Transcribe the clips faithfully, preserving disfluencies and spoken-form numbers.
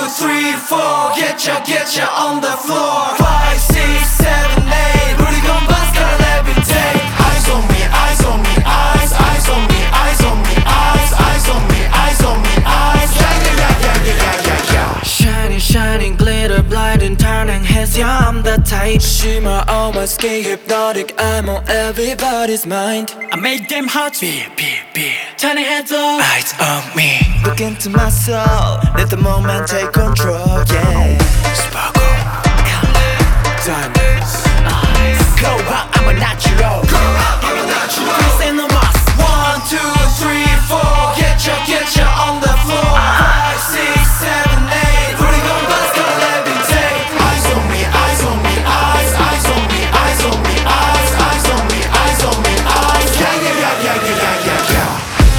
three, four Get ya, get ya on the floor five, six, seven, eight 우리 건반스 gotta levitate Eyes on me, eyes on me, eyes Eyes on me, eyes on me, eyes Eyes on me, eyes on me, eyes Yeah, yeah, yeah, yeah, yeah, yeah, yeah Shining, shining, glitter, blinding, turning heads Yeah, I'm the type Shimmer on my skin, hypnotic I'm on everybody's mind I make them hot, beat, beat, beat Turning heads up, eyes on me Look into my soul, let the moment take control, yeah Sparkle, color, diamonds, eyes Go out, I'm a natural Go out, I'm a natural Chris and the boss one, two, three, four Get ya, get ya on the floor five, six, seven, eight 우리 건반스 gotta levitate Eyes on me, eyes on me, eyes Eyes on me, eyes on me, eyes Eyes on me, eyes on me, eyes Yeah, yeah, yeah, yeah, yeah, yeah, yeah, yeah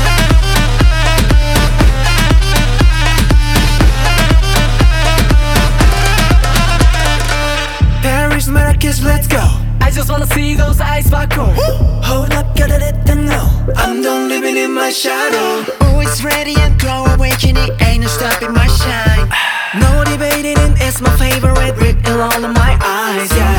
Paris, Marrakesh, let's go I just wanna see those eyes sparkle Hold up, gotta let them know I'm done living in my shadow Always ready and go awakening Ain't no stopping my shine No debating it, it's my favorite Written all in my eyes, yeah